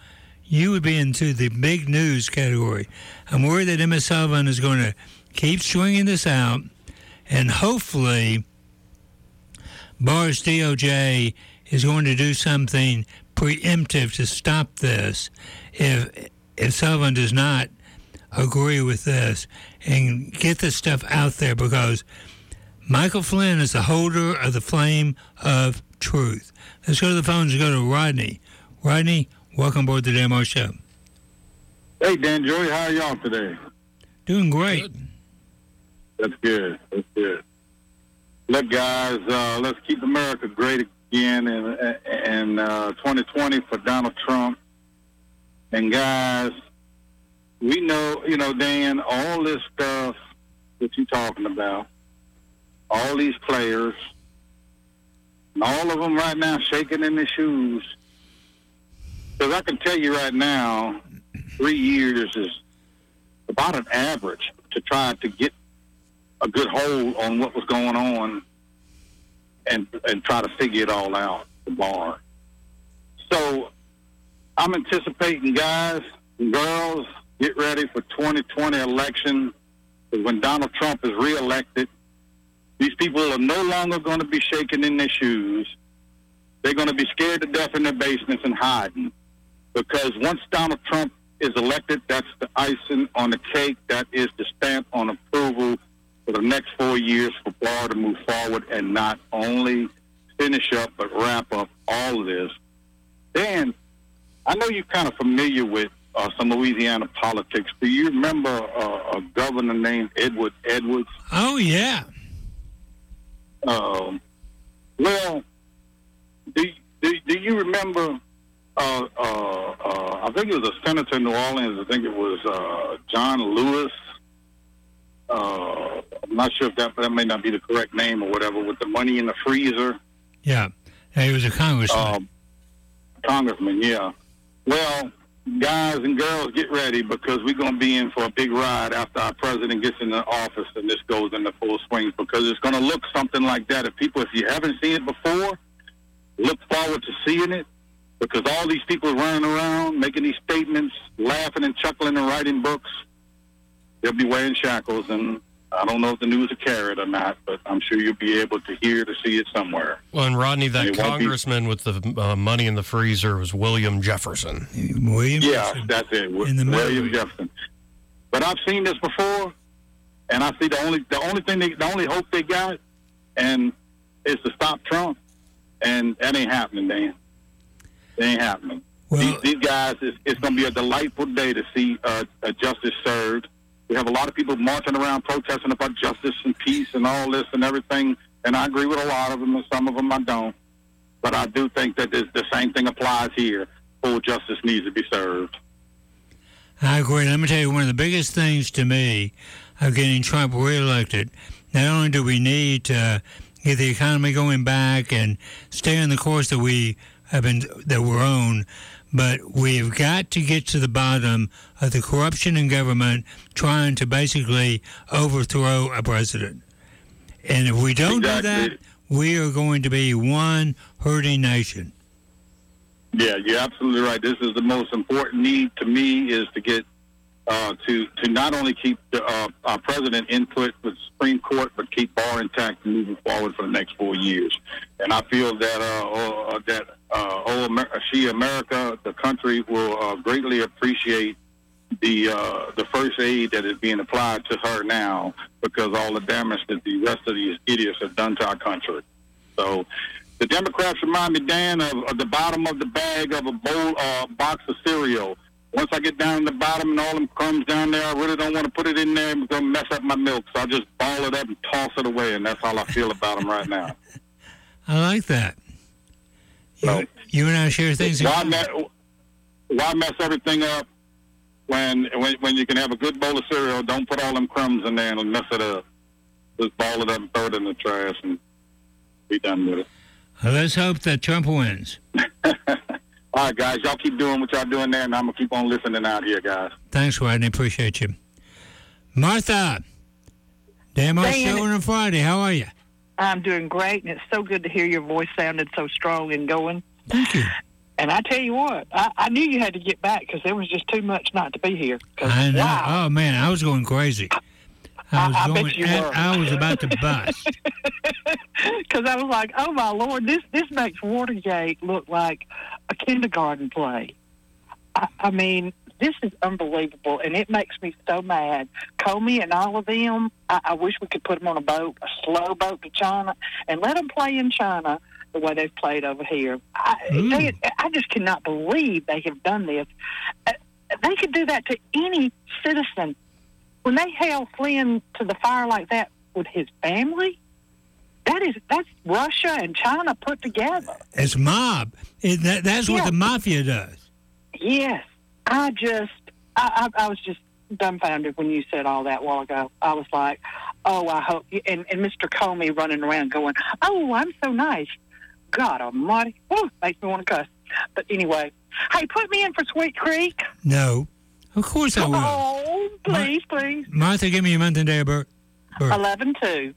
you would be into the big news category. I'm worried that Emma Sullivan is going to keep swinging this out, and hopefully Barr's D O J is going to do something preemptive to stop this if if Sullivan does not agree with this and get this stuff out there, because Michael Flynn is the holder of the flame of truth. Let's go to the phones and go to Rodney. Rodney, welcome aboard the Dan Morris Show. Hey, Dan, Joey, how are y'all today? Doing great. Good. That's good. That's good. Look, guys, uh, let's keep America great again in, in uh, twenty twenty for Donald Trump. And, guys, we know, you know, Dan, all this stuff that you're talking about, all these players, and all of them right now shaking in their shoes. Because I can tell you right now, three years is about an average to try to get a good hold on what was going on and and try to figure it all out, the bar. So I'm anticipating, guys and girls, get ready for twenty twenty election. Because when Donald Trump is reelected, these people are no longer going to be shaking in their shoes. They're going to be scared to death in their basements and hiding. Because once Donald Trump is elected, that's the icing on the cake. That is the stamp on approval for the next four years for Florida to move forward and not only finish up but wrap up all of this. Dan, I know you're kind of familiar with uh, some Louisiana politics. Do you remember uh, a governor named Edward Edwards? Oh, yeah. Um, well, do, do, do you remember, uh, uh, uh, I think it was a senator in New Orleans, I think it was uh, John Lewis. Uh, I'm not sure if that, that may not be the correct name or whatever, with the money in the freezer. Yeah, he was a congressman. Um, congressman, yeah. Well, guys and girls, get ready, because we're going to be in for a big ride after our president gets in the office and this goes into full swing, because it's going to look something like that. If people, if you haven't seen it before, look forward to seeing it, because all these people running around making these statements, laughing and chuckling and writing books, they'll be wearing shackles, and I don't know if the news will carry it or not, but I'm sure you'll be able to hear, to see it somewhere. Well, and Rodney, that And it won't be- congressman with the uh, money in the freezer was William Jefferson. William Yeah, that's it. In the William Jefferson. But I've seen this before, and I see the only the only thing they, the only hope they got, and is to stop Trump, and that ain't happening, Dan. It ain't happening. these, these guys, it's, it's going to be a delightful day to see uh, uh, justice served. We have a lot of people marching around protesting about justice and peace and all this and everything, and I agree with a lot of them, and some of them I don't. But I do think that this, the same thing applies here. Full justice needs to be served. I agree. Let me tell you, one of the biggest things to me of getting Trump reelected, not only do we need to get the economy going back and stay on the course that we have been, that we're on, but we've got to get to the bottom of the corruption in government trying to basically overthrow a president. And if we don't Exactly. do that, we are going to be one hurting nation. Yeah, you're absolutely right. This is the most important need to me, is to get uh, to to not only keep the, uh, our president input with the Supreme Court, but keep Barr intact and moving forward for the next four years. And I feel that uh, uh, that uh, oh, Amer- she, America, the country, will uh, greatly appreciate the uh, the first aid that is being applied to her now, because all the damage that the rest of these idiots have done to our country. So the Democrats remind me, Dan, of, of the bottom of the bag of a bowl, uh, box of cereal. Once I get down to the bottom and all them crumbs down there, I really don't want to put it in there. It's going to mess up my milk, so I just ball it up and toss it away, and that's how I feel about them right now. I like that. You, So, you and I share things. in why, common. me- why mess everything up when, when when you can have a good bowl of cereal? Don't put all them crumbs in there and mess it up. Just ball it up and throw it in the trash and be done with it. Well, let's hope that Trump wins. All right, guys, y'all keep doing what y'all doing there, and I'm going to keep on listening out here, guys. Thanks, Rodney. Appreciate you. Martha, damn our Dan. show on a Friday. How are you? I'm doing great, and it's so good to hear your voice sounded so strong and going. Thank you. Uh, And I tell you what, I, I knew you had to get back because there was just too much not to be here. I know. Wow. Oh, man, I was going crazy. I was I, I going. bet you I, were. I was about to bust. Because I was like, oh, my Lord, this, this makes Watergate look like a kindergarten play. I, I mean, this is unbelievable, and it makes me so mad. Comey and all of them, I, I wish we could put them on a boat, a slow boat to China, and let them play in China the way they've played over here. I, they, I just cannot believe they have done this. Uh, They could do that to any citizen. When they held Flynn to the fire like that with his family, that is that's Russia and China put together. It's mob. It, that, that's Yeah. what the mafia does. Yes, I just I, I, I was just dumbfounded when you said all that a while ago. I was like, oh, I hope. And, and Mister Comey running around going, oh, I'm so nice. God Almighty, whew, makes me want to cuss. But anyway, hey, put me in for Sweet Creek. No. Of course I will. Oh, please, please. Martha, give me your month and day of birth. birth. Eleven two.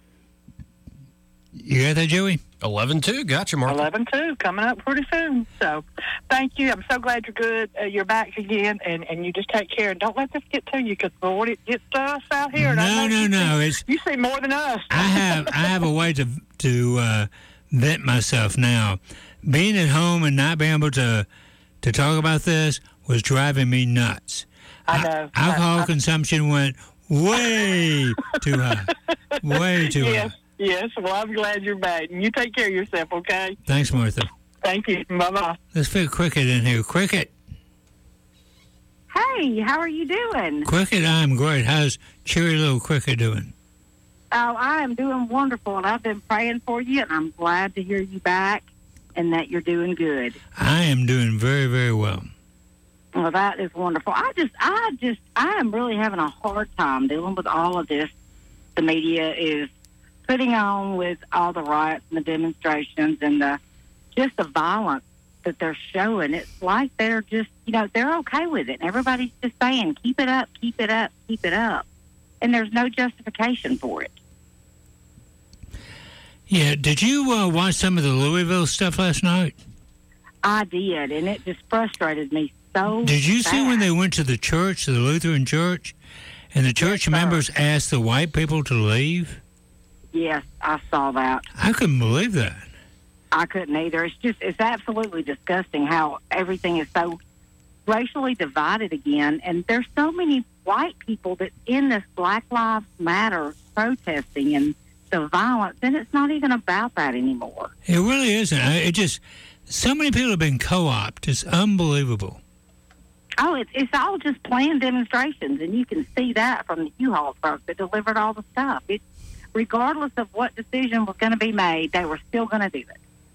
You got that, Joey? eleven two. Gotcha, Martha. Eleven two coming up pretty soon. So, thank you. I'm so glad you're good. Uh, you're back again, and, and you just take care and don't let this get to you because Lord, it gets to us out here. And I No, know no, you no. See, It's you see more than us. I have I have a way to to uh, vet myself now. Being at home and not being able to to talk about this was driving me nuts. I know. Alcohol I, I, consumption went way too high. Way too yes, high. yes. Well, I'm glad you're back. And you take care of yourself, okay? Thanks, Martha. Thank you. Bye-bye. Let's fit Cricket in here. Cricket. Hey, how are you doing? Cricket, I'm great. How's cheery little Cricket doing? Oh, I am doing wonderful, and I've been praying for you, and I'm glad to hear you back and that you're doing good. I am doing very, very well. Well, that is wonderful. I just, I just, I am really having a hard time dealing with all of this. The media is putting on with all the riots and the demonstrations and the just the violence that they're showing. It's like they're just, you know, they're okay with it. And everybody's just saying, keep it up, keep it up, keep it up. And there's no justification for it. Yeah, did you uh, watch some of the Louisville stuff last night? I did, and it just frustrated me so Did you see bad. when they went to the church, the Lutheran church, and the church Yes, members asked the white people to leave? Yes, I saw that. I couldn't believe that. I couldn't either. It's just, it's absolutely disgusting how everything is so racially divided again. And there's so many white people that's in this Black Lives Matter protesting and the violence, and it's not even about that anymore. It really isn't. I- It just, so many people have been co-opted. It's unbelievable. Oh, it's, it's all just planned demonstrations, and you can see that from the U-Haul truck that delivered all the stuff. It's, regardless of what decision was going to be made, they were still going to do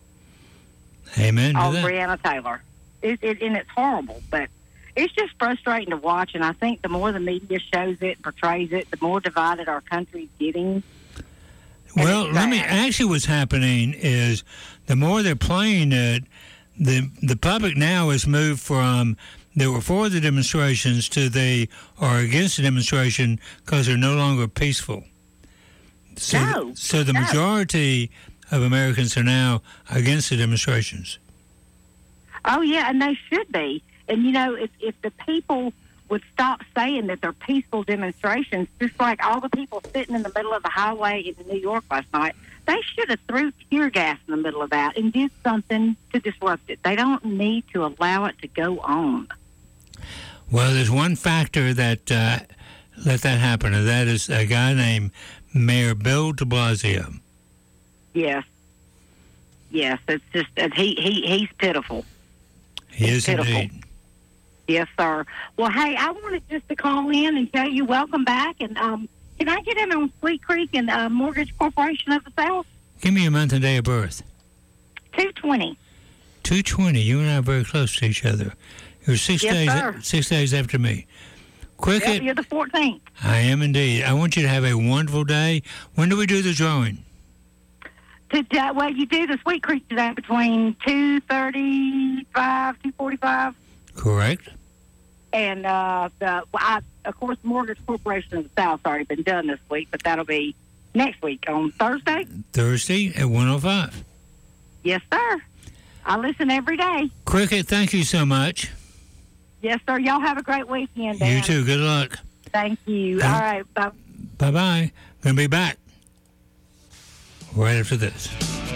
it. Amen to On that. Breonna Taylor. It, it, and it's horrible, but it's just frustrating to watch, and I think the more the media shows it, portrays it, the more divided our country's getting. Well, let me, actually what's happening is the more they're playing it, the the public now has moved from they were for the demonstrations to they are against the demonstration because they're no longer peaceful. So, No, so the no. majority of Americans are now against the demonstrations. Oh, yeah, and they should be. And, you know, if, if the people would stop saying that they're peaceful demonstrations, just like all the people sitting in the middle of the highway in New York last night, they should have threw tear gas in the middle of that and did something to disrupt it. They don't need to allow it to go on. Well, there's one factor that uh, let that happen, and that is a guy named Mayor Bill de Blasio. Yes. Yes, it's just, uh, he, he, he's pitiful. He is pitiful. indeed. Yes, sir. Well, hey, I wanted just to call in and tell you welcome back. And um, can I get in on Sweet Creek and uh, Mortgage Corporation of the South? Give me your month and day of birth. two twenty. two twenty. You and I are very close to each other. You're six Yes, days sir. six days after me. Cricket, Yep, you're the fourteenth. I am indeed. I want you to have a wonderful day. When do we do the drawing? Today, well, you do the Sweet Creek today between two thirty-five, two forty-five. Correct. And, uh, the, well, I, of course, Mortgage Corporation of the South's already been done this week, but that'll be next week on Thursday. Thursday at one oh five. Yes, sir. I listen every day. Cricket, thank you so much. Yes, sir. Y'all have a great weekend, Dan. You too. Good luck. Thank you. Thank- All right. Bye. Bye-bye. Going to be back right after this.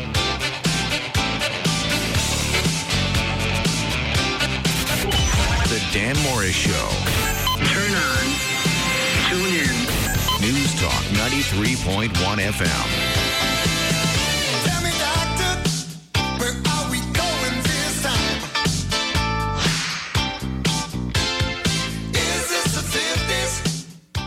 The Dan Morris Show. Turn on. Tune in. News Talk ninety-three point one F M. Tell me, doctor, where are we going this time? Is this the fifties?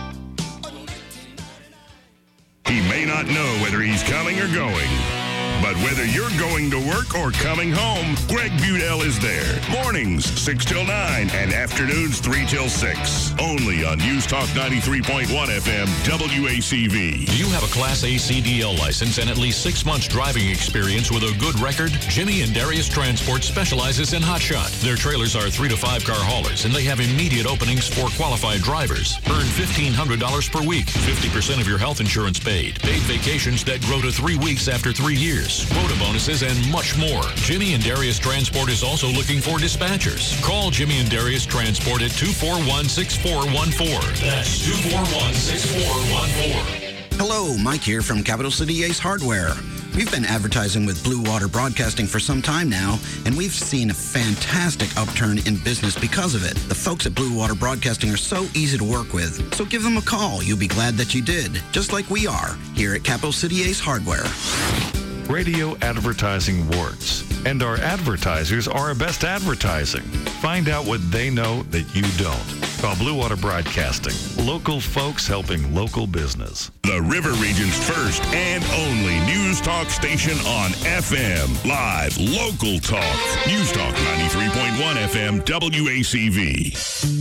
He may not know whether he's coming or going, but whether you're going to work or coming home, Greg Budell is there. Mornings, six till nine, and afternoons, three till six. Only on News Talk ninety-three point one F M, W A C V. Do you have a Class A C D L license and at least six months driving experience with a good record? Jimmy and Darius Transport specializes in hotshot. Their trailers are three to five car haulers, and they have immediate openings for qualified drivers. Earn fifteen hundred dollars per week, fifty percent of your health insurance paid, paid vacations that grow to three weeks after three years, quota bonuses, and much more. Jimmy and Darius Transport is also looking for dispatchers. Call Jimmy and Darius Transport at two four one, six four one four. That's two four one, six four one four. Hello, Mike here from Capital City Ace Hardware. We've been advertising with Blue Water Broadcasting for some time now, and we've seen a fantastic upturn in business because of it. The folks at Blue Water Broadcasting are so easy to work with, so give them a call. You'll be glad that you did, just like we are here at Capital City Ace Hardware. Radio advertising works, and our advertisers are our best advertising. Find out what they know that you don't. Call Blue Water Broadcasting. Local folks helping local business. The River Region's first and only News Talk station on F M. Live, local talk. News Talk ninety-three point one F M, W A C V.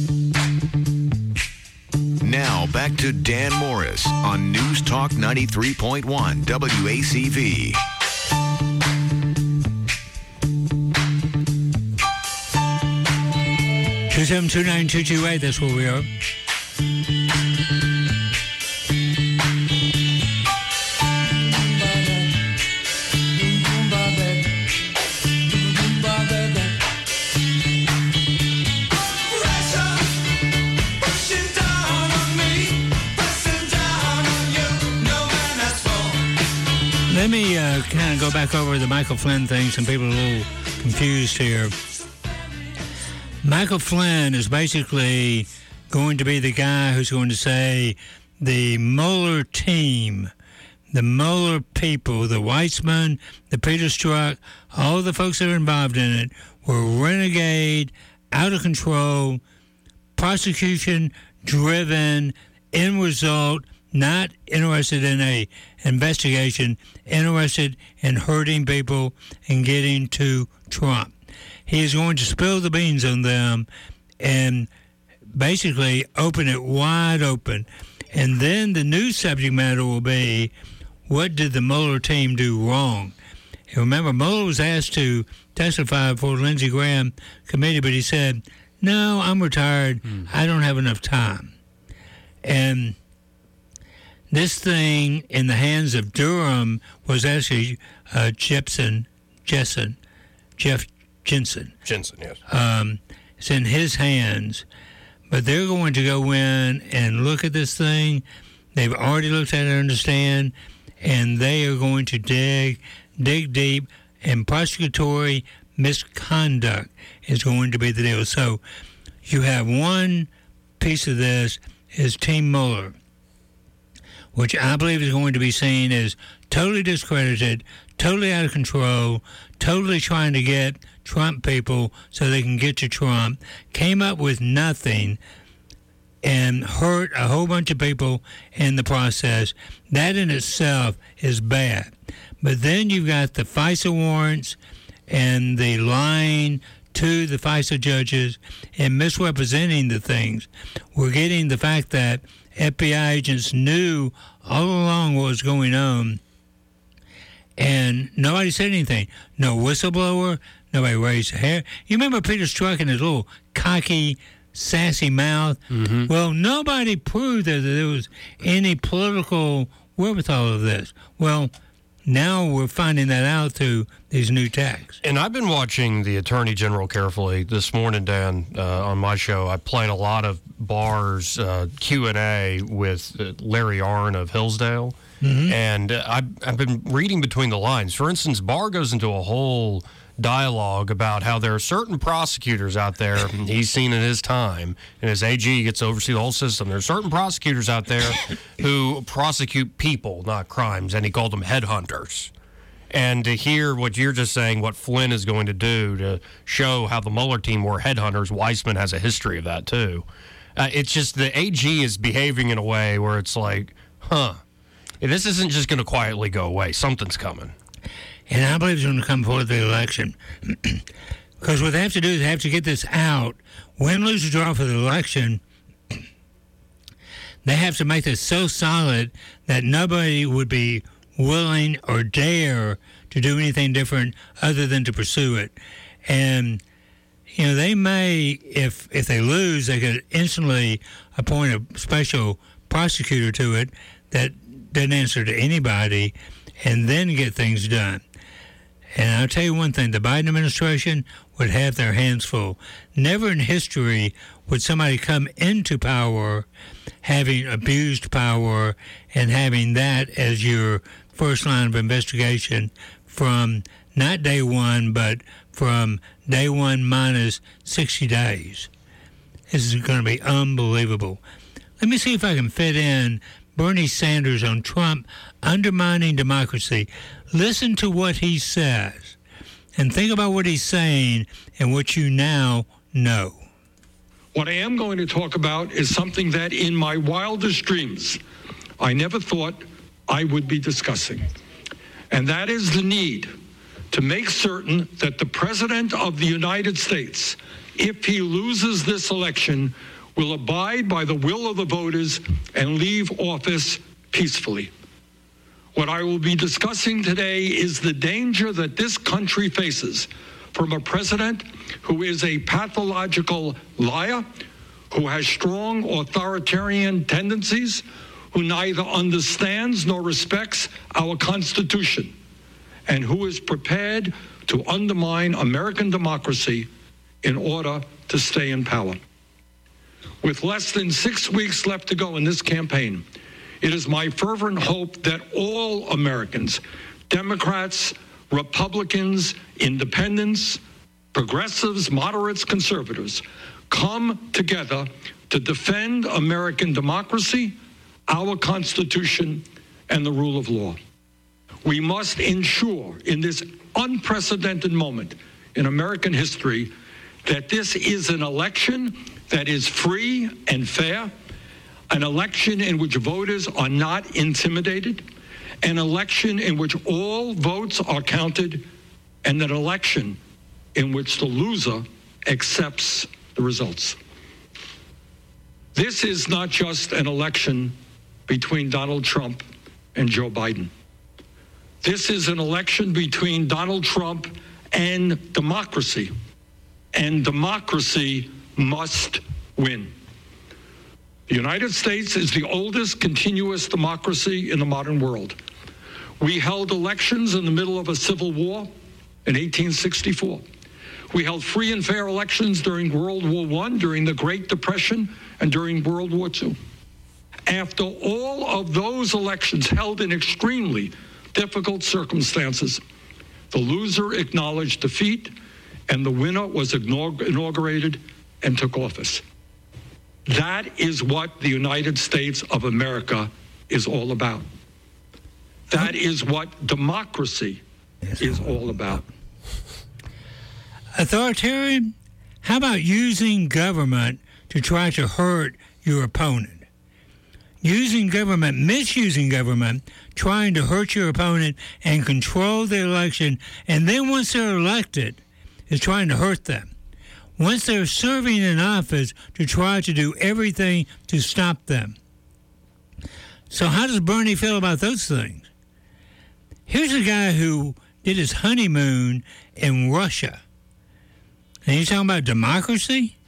Now back to Dan Morris on News Talk ninety-three point one W A C V. two seven two nine two two eight, that's where we are. Let me uh, kind of go back over the Michael Flynn thing. Some people are a little confused here. Michael Flynn is basically going to be the guy who's going to say the Mueller team, the Mueller people, the Weitzman, the Peter Strzok, all the folks that are involved in it were renegade, out of control, prosecution-driven, end result, not interested in a investigation, interested in hurting people and getting to Trump. He is going to spill the beans on them and basically open it wide open. And then the new subject matter will be, what did the Mueller team do wrong? And remember, Mueller was asked to testify before the Lindsey Graham committee, but he said, no, I'm retired. Mm. I don't have enough time. And this thing in the hands of Durham was actually uh, Jepsen, Jessen, Jeff Jensen. Jensen, yes. Um, it's in his hands. But they're going to go in and look at this thing. They've already looked at it and understand, and they are going to dig, dig deep, and prosecutory misconduct is going to be the deal. So you have one piece of this is Team Mueller, which I believe is going to be seen as totally discredited, totally out of control, totally trying to get Trump people so they can get to Trump, came up with nothing and hurt a whole bunch of people in the process. That in itself is bad. But then you've got the FISA warrants and the lying to the FISA judges and misrepresenting the things. We're getting the fact that F B I agents knew all along what was going on, and nobody said anything. No whistleblower, nobody raised a hair. You remember Peter Strzok and his little cocky, sassy mouth? Mm-hmm. Well, nobody proved that there was any political wherewithal of this. Well, Now we're finding that out through these new texts. And I've been watching the Attorney General carefully this morning, Dan, uh, on my show. I played a lot of Barr's uh, Q and A with uh, Larry Arnn of Hillsdale. Mm-hmm. And uh, I've, I've been reading between the lines. For instance, Barr goes into a whole dialogue about how there are certain prosecutors out there he's seen in his time, and as A G gets to oversee the whole system, there are certain prosecutors out there who prosecute people, not crimes, and he called them headhunters. And to hear what you're just saying, what Flynn is going to do to show how the Mueller team were headhunters, Weissman has a history of that too. Uh, it's just the A G is behaving in a way where it's like, huh, this isn't just going to quietly go away. Something's coming. And I believe it's going to come before the election. Because what they have to do is they have to get this out. Win, lose, or draw for the election, they have to make this so solid that nobody would be willing or dare to do anything different other than to pursue it. And, you know, they may, if if they lose, they could instantly appoint a special prosecutor to it that doesn't answer to anybody and then get things done. And I'll tell you one thing, the Biden administration would have their hands full. Never in history would somebody come into power having abused power and having that as your first line of investigation from not day one, but from day one minus sixty days. This is going to be unbelievable. Let me see if I can fit in Bernie Sanders on Trump undermining democracy. Listen to what he says and think about what he's saying and what you now know. What I am going to talk about is something that in my wildest dreams I never thought I would be discussing. And that is the need to make certain that the President of the United States, if he loses this election, will abide by the will of the voters and leave office peacefully. What I will be discussing today is the danger that this country faces from a president who is a pathological liar, who has strong authoritarian tendencies, who neither understands nor respects our Constitution, and who is prepared to undermine American democracy in order to stay in power. With less than six weeks left to go in this campaign, it is my fervent hope that all Americans, Democrats, Republicans, independents, progressives, moderates, conservatives, come together to defend American democracy, our Constitution, and the rule of law. We must ensure in this unprecedented moment in American history that this is an election that is free and fair, an election in which voters are not intimidated, an election in which all votes are counted, and an election in which the loser accepts the results. This is not just an election between Donald Trump and Joe Biden. This is an election between Donald Trump and democracy, and democracy must win. The United States is the oldest continuous democracy in the modern world. We held elections in the middle of a civil war in eighteen sixty-four. We held free and fair elections during World War One, during the Great Depression, and during World War Two. After all of those elections held in extremely difficult circumstances, the loser acknowledged defeat, and the winner was inaugurated and took office. That is what the United States of America is all about. That is what democracy is all about. Authoritarian? How about using government to try to hurt your opponent? Using government, misusing government, trying to hurt your opponent and control the election, and then once they're elected, is trying to hurt them. Once they're serving in office, to try to do everything to stop them. So how does Bernie feel about those things? Here's a guy who did his honeymoon in Russia. And he's talking about democracy?